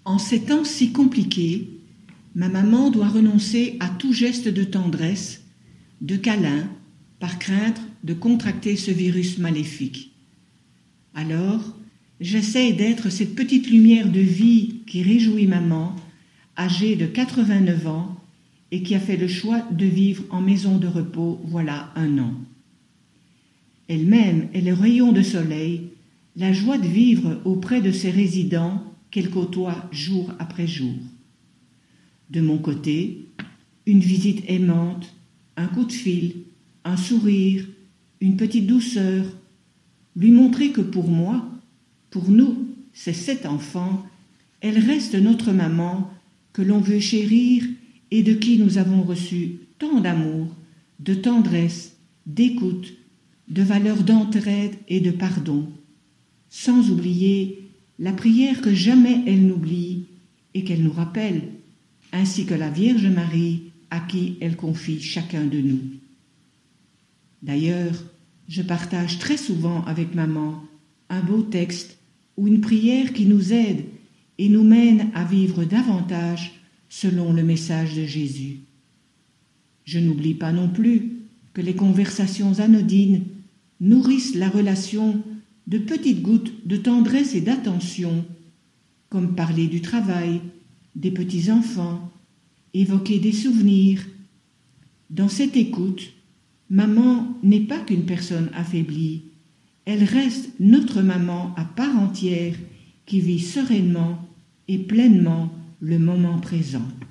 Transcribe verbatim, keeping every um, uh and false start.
En ces temps si compliqués, ma maman doit renoncer à tout geste de tendresse, de câlin, par crainte de contracter ce virus maléfique. Alors, j'essaie d'être cette petite lumière de vie qui réjouit maman, âgée de quatre-vingt-neuf ans et qui a fait le choix de vivre en maison de repos voilà un an. Elle-même est le rayon de soleil, la joie de vivre auprès de ses résidents qu'elle côtoie jour après jour. De mon côté, une visite aimante, un coup de fil, un sourire, une petite douceur, lui montrer que pour moi, pour nous, ces sept enfants, elle reste notre maman que l'on veut chérir et de qui nous avons reçu tant d'amour, de tendresse, d'écoute, de valeur d'entraide et de pardon, sans oublier la prière que jamais elle n'oublie et qu'elle nous rappelle, ainsi que la Vierge Marie à qui elle confie chacun de nous. D'ailleurs, je partage très souvent avec maman un beau texte ou une prière qui nous aide et nous mène à vivre davantage selon le message de Jésus. Je n'oublie pas non plus que les conversations anodines nourrissent la relation de petites gouttes de tendresse et d'attention, comme parler du travail, des petits-enfants, évoquer des souvenirs. Dans cette écoute, maman n'est pas qu'une personne affaiblie, elle reste notre maman à part entière qui vit sereinement et pleinement le moment présent.